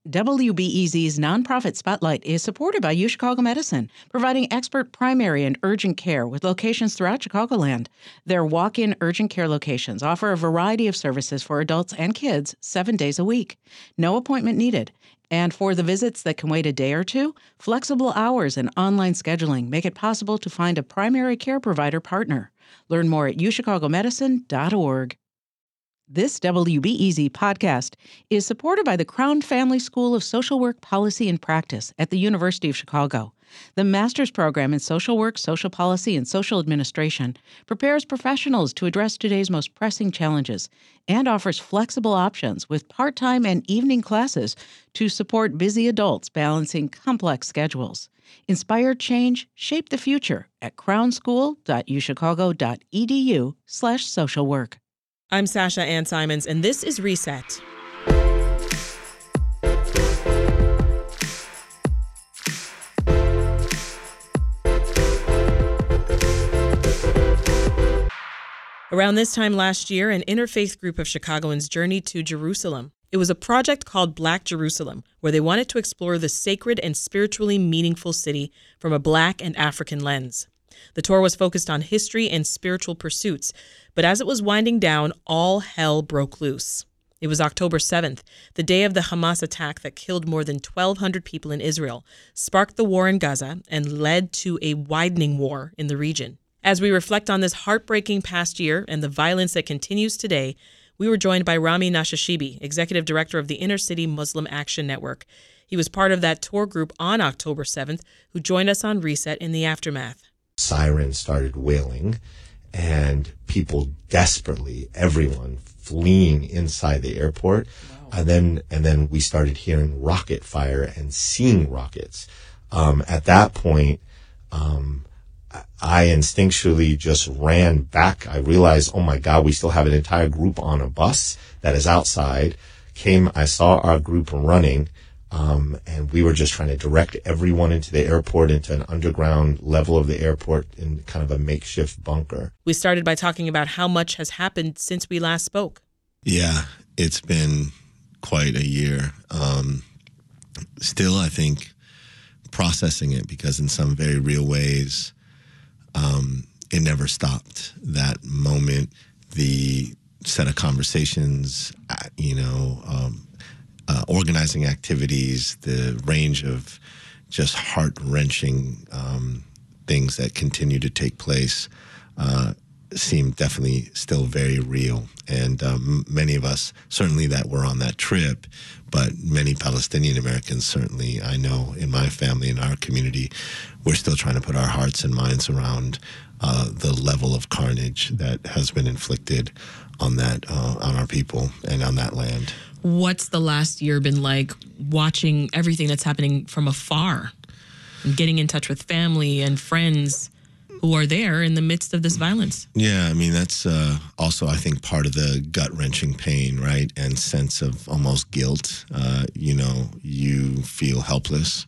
WBEZ's nonprofit Spotlight is supported by UChicago Medicine, providing expert primary and urgent care with locations throughout Chicagoland. Their walk-in urgent care locations offer a variety of services for adults and kids 7 days a week. No appointment needed. And for the visits that can wait a day or two, flexible hours and online scheduling make it possible to find a primary care provider partner. Learn more at uChicagoMedicine.org. This WBEZ podcast is supported by the Crown Family School of Social Work Policy and Practice at the University of Chicago. The master's program in social work, social policy, and social administration prepares professionals to address today's most pressing challenges and offers flexible options with part-time and evening classes to support busy adults balancing complex schedules. Inspire change, shape the future at crownschool.uchicago.edu/socialwork. I'm Sasha Ann Simons, and this is Reset. Around this time last year, an interfaith group of Chicagoans journeyed to Jerusalem. It was a project called Black Jerusalem, where they wanted to explore the sacred and spiritually meaningful city from a Black and African lens. The tour was focused on history and spiritual pursuits, but as it was winding down, all hell broke loose. It was October 7th, the day of the Hamas attack that killed more than 1,200 people in Israel, sparked the war in Gaza, and led to a widening war in the region. As we reflect on this heartbreaking past year and the violence that continues today, we were joined by Rami Nashashibi, Executive Director of the Inner City Muslim Action Network. He was part of that tour group on October 7th, who joined us on Reset in the aftermath. Sirens started wailing, and people desperately, everyone fleeing inside the airport. Wow. And then we started hearing rocket fire and seeing rockets. At that point, I instinctually just ran back. I realized, oh my God, we still have an entire group on a bus that is outside. I saw our group running. And we were just trying to direct everyone into the airport, into an underground level of the airport in kind of a makeshift bunker. We started by talking about how much has happened since we last spoke. Yeah, it's been quite a year. Still, I think, processing it, because in some very real ways, it never stopped. That moment, the set of conversations, organizing activities, the range of just heart-wrenching things that continue to take place seem definitely still very real. And many of us, certainly that were on that trip, but many Palestinian Americans, certainly I know in my family, in our community, we're still trying to put our hearts and minds around the level of carnage that has been inflicted on our people and on that land. What's the last year been like, watching everything that's happening from afar and getting in touch with family and friends who are there in the midst of this violence? Yeah, I mean, that's also, I think, part of the gut-wrenching pain, right, and sense of almost guilt. You feel helpless.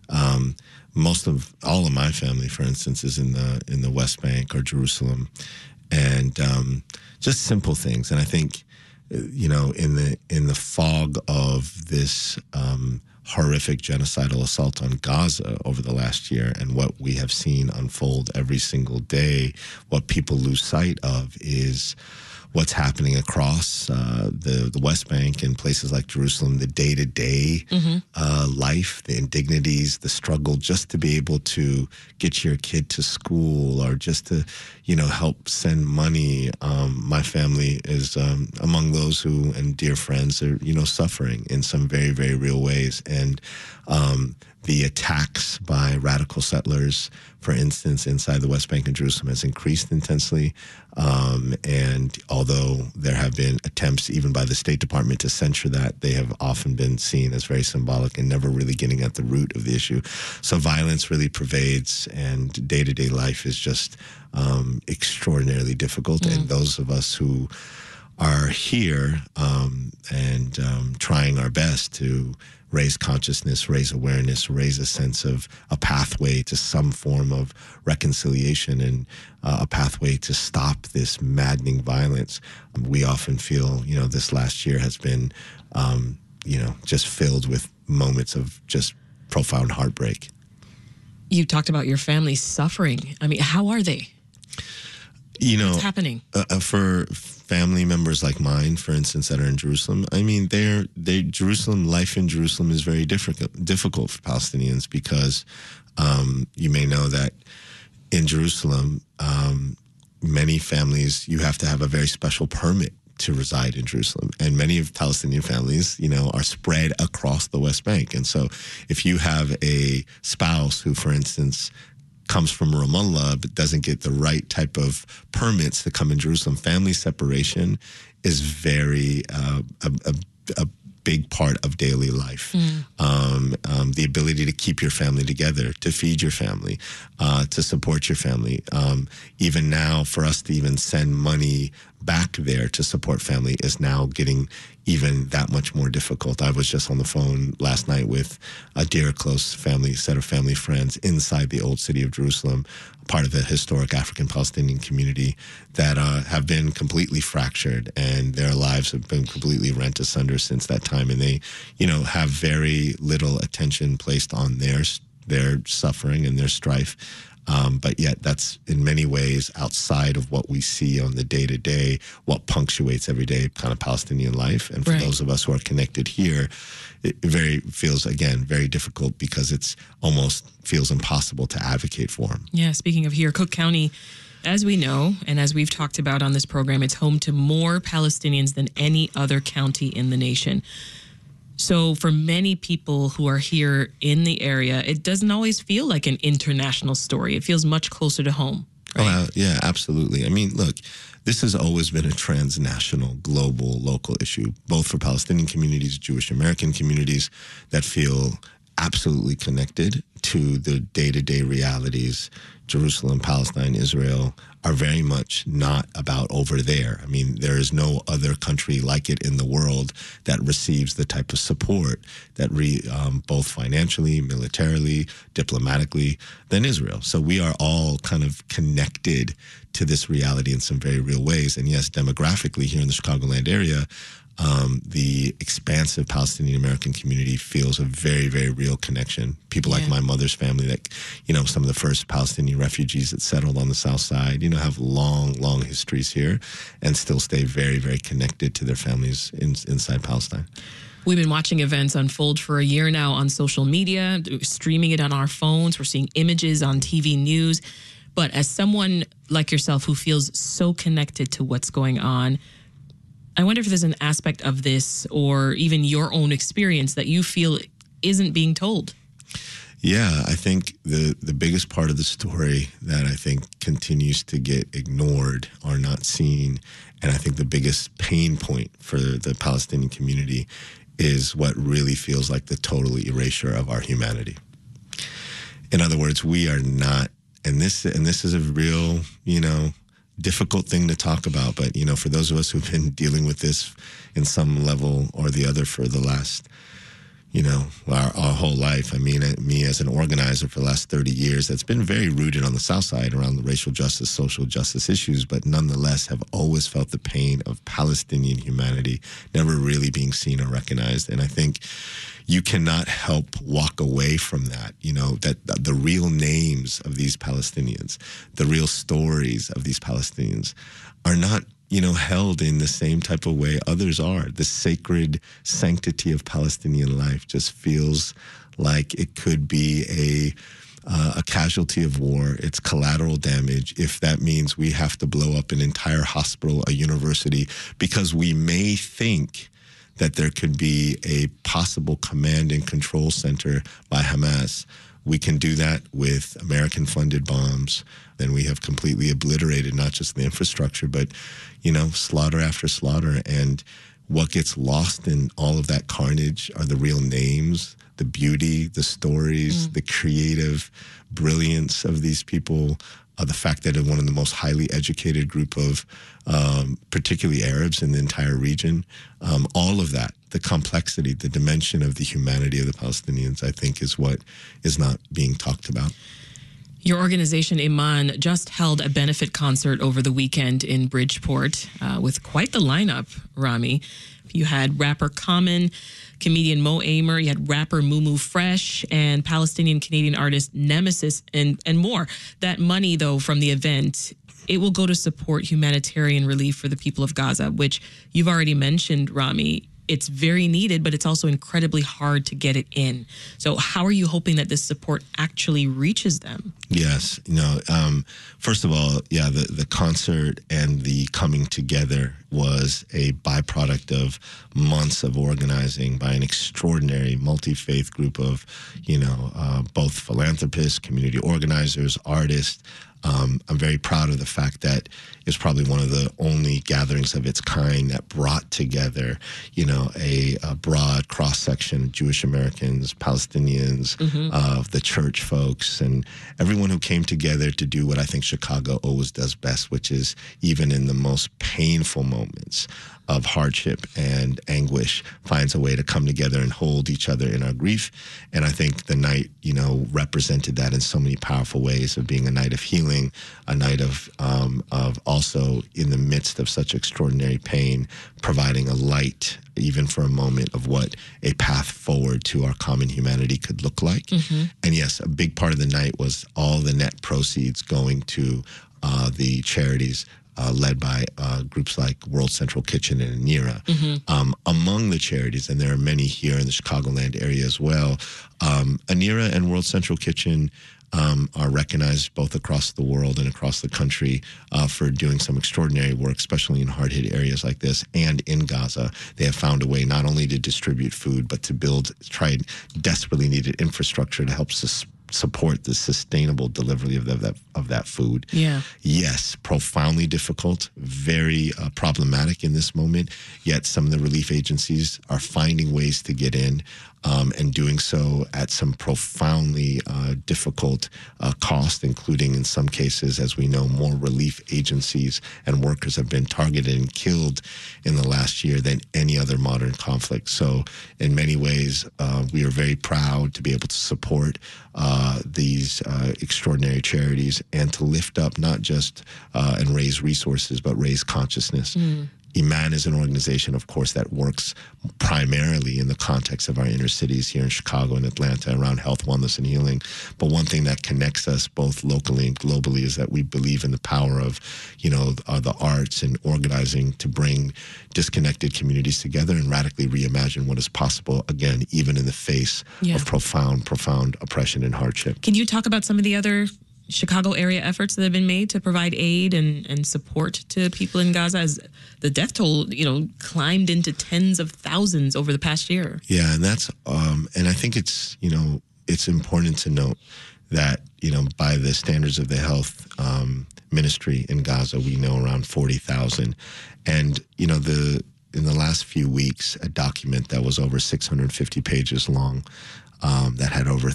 All of my family, for instance, is in the West Bank or Jerusalem, and just simple things. And I think, in the fog of this horrific genocidal assault on Gaza over the last year, and what we have seen unfold every single day, what people lose sight of is what's happening across the West Bank and places like Jerusalem, the day-to-day life, the indignities, the struggle just to be able to get your kid to school, or just to, help send money. My family is among those who, and dear friends, are, suffering in some very, very real ways. And the attacks by radical settlers, for instance, inside the West Bank and Jerusalem has increased intensely. And although there have been attempts even by the State Department to censure that, they have often been seen as very symbolic and never really getting at the root of the issue. So violence really pervades, and day-to-day life is just extraordinarily difficult. And those of us who are here and trying our best to raise consciousness, raise awareness, raise a sense of a pathway to some form of reconciliation and a pathway to stop this maddening violence. We often feel, this last year has been, just filled with moments of just profound heartbreak. You talked about your family suffering. I mean, how are they? You know, what's happening? For family members like mine, for instance, that are in Jerusalem, I mean, life in Jerusalem is very difficult for Palestinians because you may know that in Jerusalem, many families, you have to have a very special permit to reside in Jerusalem. And many of Palestinian families, you know, are spread across the West Bank. And so if you have a spouse who, for instance, comes from Ramallah but doesn't get the right type of permits to come in Jerusalem, family separation is very a big part of daily life. The ability to keep your family together, to feed your family, to support your family. Even now, for us to even send money back there to support family is now getting even that much more difficult. I was just on the phone last night with a dear, close set of family friends inside the old city of Jerusalem, part of the historic African-Palestinian community that have been completely fractured, and their lives have been completely rent asunder since that time. And they, you know, have very little attention placed on their suffering and their strife. But yet that's in many ways outside of what we see on the day-to-day, what punctuates everyday kind of Palestinian life. And for those of us who are connected here, it feels, again, very difficult because it's almost feels impossible to advocate for them. Yeah, speaking of here, Cook County, as we know, and as we've talked about on this program, it's home to more Palestinians than any other county in the nation. So for many people who are here in the area, it doesn't always feel like an international story. It feels much closer to home. Right? Yeah, absolutely. I mean, look, this has always been a transnational, global, local issue, both for Palestinian communities, Jewish American communities that feel absolutely connected to the day-to-day realities. Jerusalem, Palestine, Israel are very much not about over there. I mean, there is no other country like it in the world that receives the type of support that both financially, militarily, diplomatically, than Israel. So we are all kind of connected to this reality in some very real ways. And yes, demographically here in the Chicagoland area, the expansive Palestinian American community feels a very, very real connection. People like my mother's family, that, you know, some of the first Palestinian refugees that settled on the South Side, you know, have long, long histories here and still stay very, very connected to their families inside Palestine. We've been watching events unfold for a year now on social media, streaming it on our phones. We're seeing images on TV news. But as someone like yourself who feels so connected to what's going on, I wonder if there's an aspect of this or even your own experience that you feel isn't being told. Yeah, I think the biggest part of the story that I think continues to get ignored or not seen, and I think the biggest pain point for the Palestinian community is what really feels like the total erasure of our humanity. In other words, we are not, and this is a real, you know, difficult thing to talk about, but, you know, for those of us who've been dealing with this in some level or the other for the last, you know, our whole life. I mean, me as an organizer for the last 30 years, that's been very rooted on the South Side around the racial justice, social justice issues, but nonetheless have always felt the pain of Palestinian humanity never really being seen or recognized. And I think you cannot help walk away from that, you know, that the real names of these Palestinians, the real stories of these Palestinians are not, you know, held in the same type of way others are. The sacred sanctity of Palestinian life just feels like it could be a casualty of war. It's collateral damage if that means we have to blow up an entire hospital, a university, because we may think that there could be a possible command and control center by Hamas. We can do that with American-funded bombs. Then we have completely obliterated not just the infrastructure, but, you know, slaughter after slaughter. And what gets lost in all of that carnage are the real names, the beauty, the stories, the creative brilliance of these people, the fact that they're one of the most highly educated group of particularly Arabs in the entire region. All of that, the complexity, the dimension of the humanity of the Palestinians, I think is what is not being talked about. Your organization, Iman, just held a benefit concert over the weekend in Bridgeport with quite the lineup, Rami. You had rapper Common, comedian Mo Amer, you had rapper Mumu Fresh, and Palestinian-Canadian artist Nemesis, and more. That money, though, from the event, it will go to support humanitarian relief for the people of Gaza, which you've already mentioned, Rami. It's very needed, but it's also incredibly hard to get it in. So how are you hoping that this support actually reaches them? Yes. First of all, the concert and the coming together was a byproduct of months of organizing by an extraordinary multi-faith group of, both philanthropists, community organizers, artists. I'm very proud of the fact that it's probably one of the only gatherings of its kind that brought together, a broad cross-section of Jewish Americans, Palestinians, the church folks, and everyone who came together to do what I think Chicago always does best, which is even in the most painful moments of hardship and anguish, finds a way to come together and hold each other in our grief. And I think the night, represented that in so many powerful ways of being a night of healing, a night of also in the midst of such extraordinary pain, providing a light, even for a moment, of what a path forward to our common humanity could look like. And yes, a big part of the night was all the net proceeds going to the charities led by groups like World Central Kitchen and Anira. Among the charities, and there are many here in the Chicagoland area as well, Anira and World Central Kitchen are recognized both across the world and across the country for doing some extraordinary work, especially in hard-hit areas like this and in Gaza. They have found a way not only to distribute food, but to try desperately needed infrastructure to help support the sustainable delivery of that food. Yeah. Yes, profoundly difficult, very problematic in this moment, yet some of the relief agencies are finding ways to get in and doing so at some profoundly difficult cost, including in some cases, as we know, more relief agencies and workers have been targeted and killed in the last year than any other modern conflict. So in many ways, we are very proud to be able to support these extraordinary charities and to lift up not just and raise resources, but raise consciousness. Iman is an organization, of course, that works primarily in the context of our inner cities here in Chicago and Atlanta around health, wellness, and healing. But one thing that connects us both locally and globally is that we believe in the power of, the arts and organizing to bring disconnected communities together and radically reimagine what is possible, again, even in the face of profound oppression and hardship. Can you talk about some of the other Chicago area efforts that have been made to provide aid and support to people in Gaza as the death toll, climbed into tens of thousands over the past year? Yeah, and that's and I think it's important to note that by the standards of the health ministry in Gaza, we know around 40,000, and in the last few weeks, a document that was over 650 pages long that had over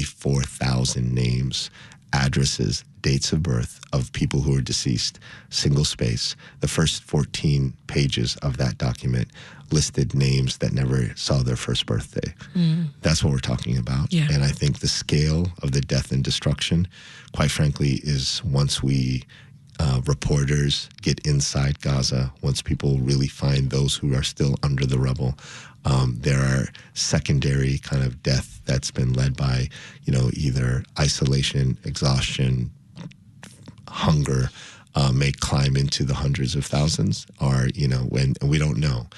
34,000 names, addresses, dates of birth of people who are deceased, single space. The first 14 pages of that document listed names that never saw their first birthday. That's what we're talking about. Yeah. And I think the scale of the death and destruction, quite frankly, is once we reporters get inside Gaza, once people really find those who are still under the rubble, there are secondary kind of death that's been led by, either isolation, exhaustion, hunger, may climb into the hundreds of thousands, or, when we don't know.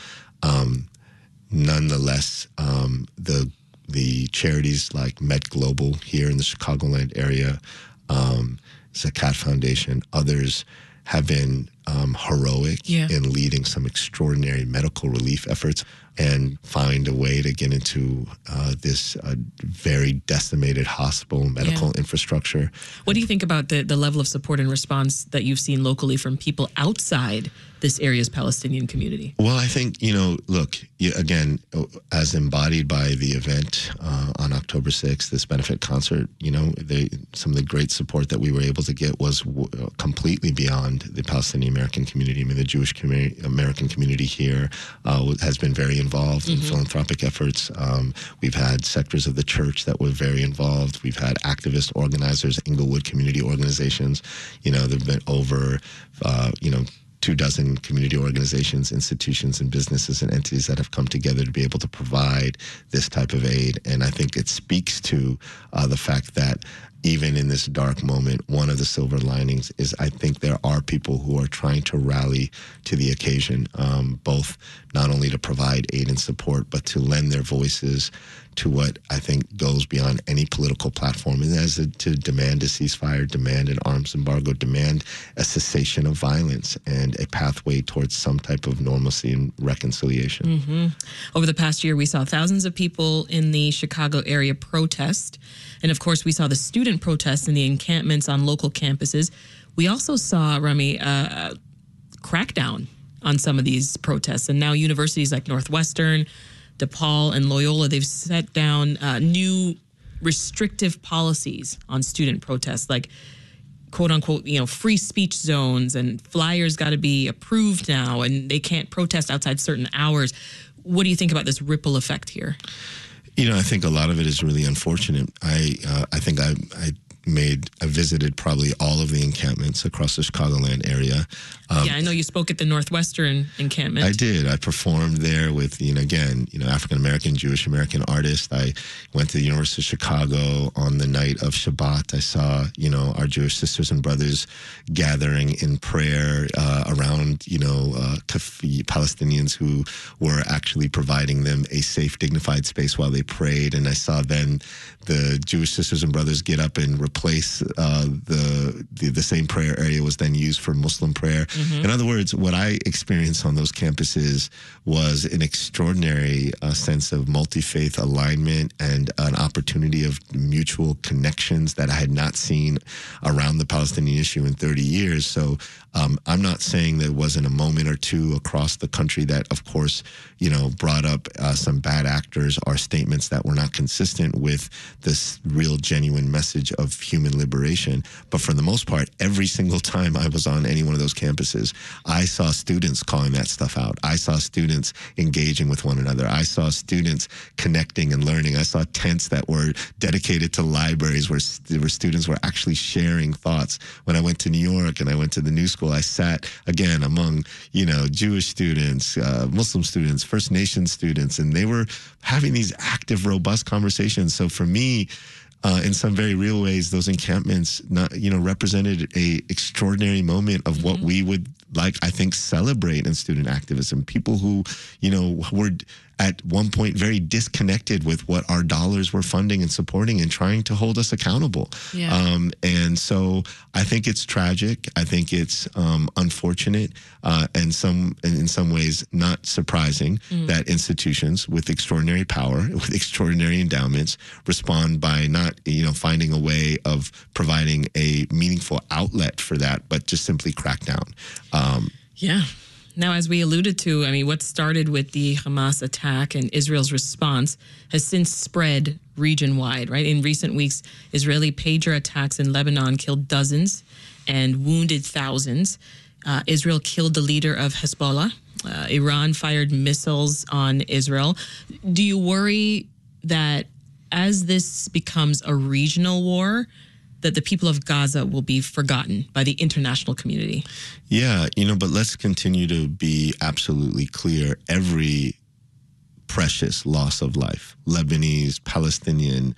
Nonetheless, the charities like Met Global here in the Chicagoland area, Zakat Foundation, others have been heroic in leading some extraordinary medical relief efforts and find a way to get into this very decimated hospital medical infrastructure. What do you think about the level of support and response that you've seen locally from people outside this area's Palestinian community? Well, I think, look, again, as embodied by the event on October 6th, this benefit concert, some of the great support that we were able to get was completely beyond the Palestinian American community. I mean, the Jewish American community here has been very involved in philanthropic efforts. We've had sectors of the church that were very involved. We've had activist organizers, Inglewood community organizations. You know, there have been over, 24 community organizations, institutions, and businesses and entities that have come together to be able to provide this type of aid. And I think it speaks to the fact that even in this dark moment, one of the silver linings is I think there are people who are trying to rally to the occasion, both not only to provide aid and support, but to lend their voices to what I think goes beyond any political platform, and that is to demand a ceasefire, demand an arms embargo, demand a cessation of violence, and a pathway towards some type of normalcy and reconciliation. Over the past year, we saw thousands of people in the Chicago area protest. And of course, we saw the student protests in the encampments on local campuses. We also saw, Rami, a crackdown on some of these protests. And now universities like Northwestern, DePaul, and Loyola, they've set down new restrictive policies on student protests, like quote unquote, free speech zones, and flyers got to be approved now, and they can't protest outside certain hours. What do you think about this ripple effect here? I think a lot of it is really unfortunate. I think I visited probably all of the encampments across the Chicagoland area. I know you spoke at the Northwestern encampment. I did. I performed there with, African-American, Jewish-American artists. I went to the University of Chicago on the night of Shabbat. I saw, our Jewish sisters and brothers gathering in prayer around, Palestinians who were actually providing them a safe, dignified space while they prayed. And I saw then the Jewish sisters and brothers get up and replace the same prayer area was then used for Muslim prayer. In other words, what I experienced on those campuses was an extraordinary sense of multi-faith alignment and an opportunity of mutual connections that I had not seen around the Palestinian issue in 30 years. So I'm not saying there wasn't a moment or two across the country that, of course, brought up some bad actors or statements that were not consistent with this real, genuine message of human liberation. But for the most part, every single time I was on any one of those campuses, I saw students calling that stuff out. I saw students engaging with one another. I saw students connecting and learning. I saw tents that were dedicated to libraries where students were actually sharing thoughts. When I went to New York and I went to the New School, I sat again among, Jewish students, Muslim students, First Nation students, and they were having these active, robust conversations. So for me, in some very real ways, those encampments, represented a extraordinary moment of what we would I think, celebrate in student activism. People who, were at one point very disconnected with what our dollars were funding and supporting and trying to hold us accountable. Yeah. And so I think it's tragic. I think it's unfortunate and in some ways not surprising that institutions with extraordinary power, with extraordinary endowments, respond by not, finding a way of providing a meaningful outlet for that, but just simply crack down. Yeah. Now, as we alluded to, what started with the Hamas attack and Israel's response has since spread region-wide, right? In recent weeks, Israeli pager attacks in Lebanon killed dozens and wounded thousands. Israel killed the leader of Hezbollah. Iran fired missiles on Israel. Do you worry that as this becomes a regional war, that the people of Gaza will be forgotten by the international community? Yeah, but let's continue to be absolutely clear. Every precious loss of life, Lebanese, Palestinian,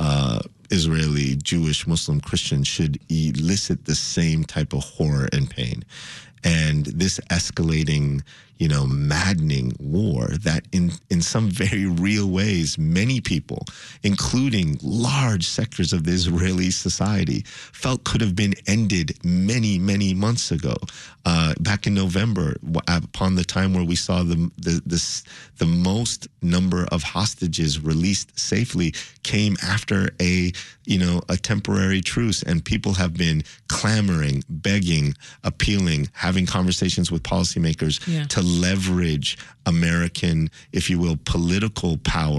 Israeli, Jewish, Muslim, Christian, should elicit the same type of horror and pain. And this escalating, maddening war that in some very real ways, many people, including large sectors of the Israeli society, felt could have been ended many, many months ago. Back in November, upon the time where we saw the most number of hostages released safely, came after a temporary truce, and people have been clamoring, begging, appealing, having conversations with policymakers to leverage American, if you will, political power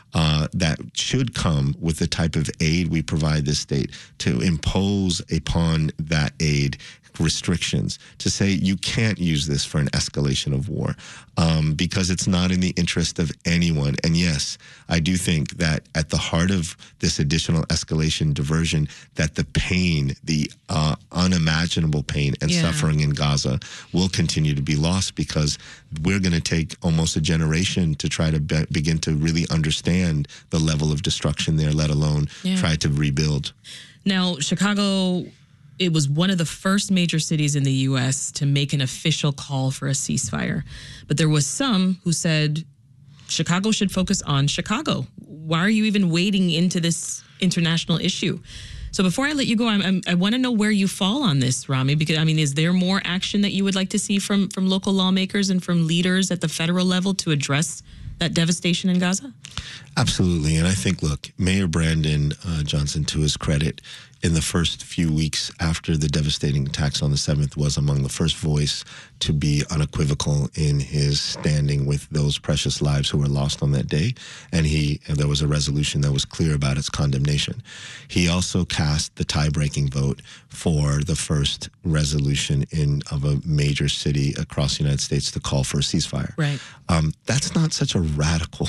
that should come with the type of aid we provide this state, to impose upon that aid restrictions, to say you can't use this for an escalation of war, because it's not in the interest of anyone. And yes, I do think that at the heart of this additional escalation diversion, that the pain, the unimaginable pain and suffering in Gaza will continue to be lost, because we're going to take almost a generation to try to begin to really understand the level of destruction there, let alone try to rebuild. Now, Chicago, it was one of the first major cities in the U.S. to make an official call for a ceasefire. But there was some who said Chicago should focus on Chicago. Why are you even wading into this international issue? So before I let you go, I want to know where you fall on this, Rami, because, I mean, is there more action that you would like to see from local lawmakers and from leaders at the federal level to address that devastation in Gaza? Absolutely. And I think, look, Mayor Brandon Johnson, to his credit, in the first few weeks after the devastating attacks on the 7th, was among the first voice to be unequivocal in his standing with those precious lives who were lost on that day. And there was a resolution that was clear about its condemnation. He also cast the tie-breaking vote for the first resolution of a major city across the United States to call for a ceasefire. Right. That's not such a radical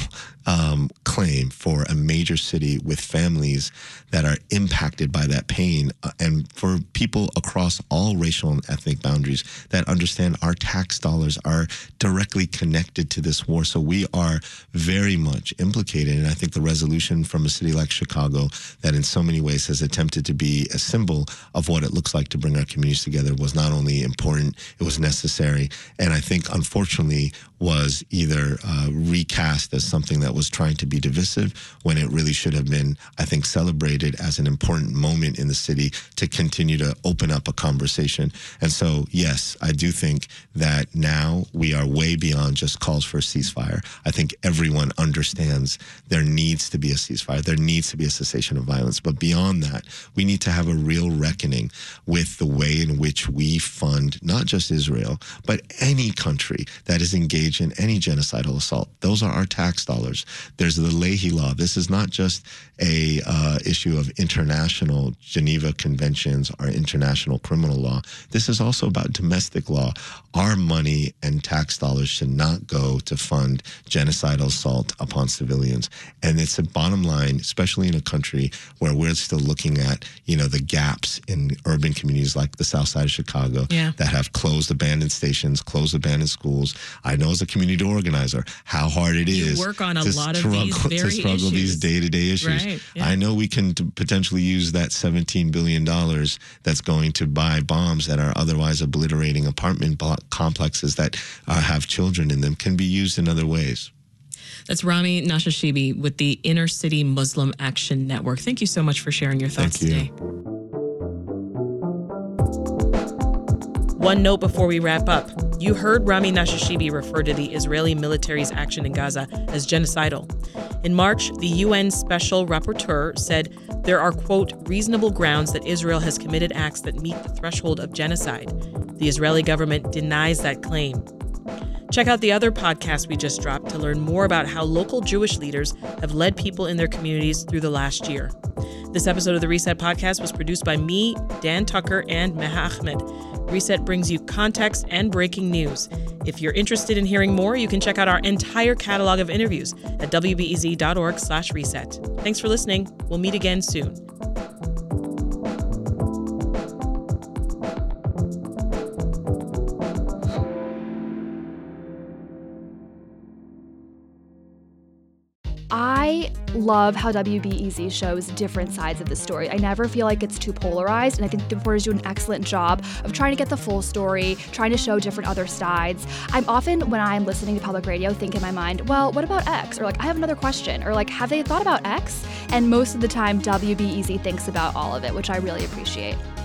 claim for a major city with families that are impacted by that pain, and for people across all racial and ethnic boundaries that understand our tax dollars are directly connected to this war. So we are very much implicated. And I think the resolution from a city like Chicago, that in so many ways has attempted to be a symbol of what it looks like to bring our communities together, was not only important, it was necessary. And I think, unfortunately, was either recast as something that was trying to be divisive, when it really should have been, I think, celebrated as an important moment in the city to continue to open up a conversation. And so, yes, I do think that now we are way beyond just calls for a ceasefire. I think everyone understands there needs to be a ceasefire. There needs to be a cessation of violence. But beyond that, we need to have a real reckoning with the way in which we fund not just Israel, but any country that is engaged in any genocidal assault. Those are our tax dollars. There's the Leahy Law. This is not just a issue of international Geneva Conventions or international criminal law. This is also about domestic law. Our money and tax dollars should not go to fund genocidal assault upon civilians. And it's a bottom line, especially in a country where we're still looking at, the gaps in urban communities like the South Side of Chicago that have closed abandoned stations, closed abandoned schools. I know as a community organizer how hard it is to work on a to lot struggle, of these very to struggle issues. These day-to-day issues. Right, yeah. I know we can potentially use that $17 billion that's going to buy bombs that are otherwise obliterating apartment complexes that have children in them, can be used in other ways. That's Rami Nashashibi with the Inner City Muslim Action Network. Thank you so much for sharing your thoughts today. One note before we wrap up. You heard Rami Nashashibi refer to the Israeli military's action in Gaza as genocidal. In March, the UN Special Rapporteur said there are, quote, reasonable grounds that Israel has committed acts that meet the threshold of genocide. The Israeli government denies that claim. Check out the other podcast we just dropped to learn more about how local Jewish leaders have led people in their communities through the last year. This episode of the Reset Podcast was produced by me, Dan Tucker, and Meha Ahmed. Reset brings you context and breaking news. If you're interested in hearing more, you can check out our entire catalog of interviews at wbez.org/reset. Thanks for listening. We'll meet again soon. I love how WBEZ shows different sides of the story. I never feel like it's too polarized, and I think the reporters do an excellent job of trying to get the full story, trying to show different other sides. I'm often, when I'm listening to public radio, think in my mind, well, what about X? Or I have another question. Or have they thought about X? And most of the time, WBEZ thinks about all of it, which I really appreciate.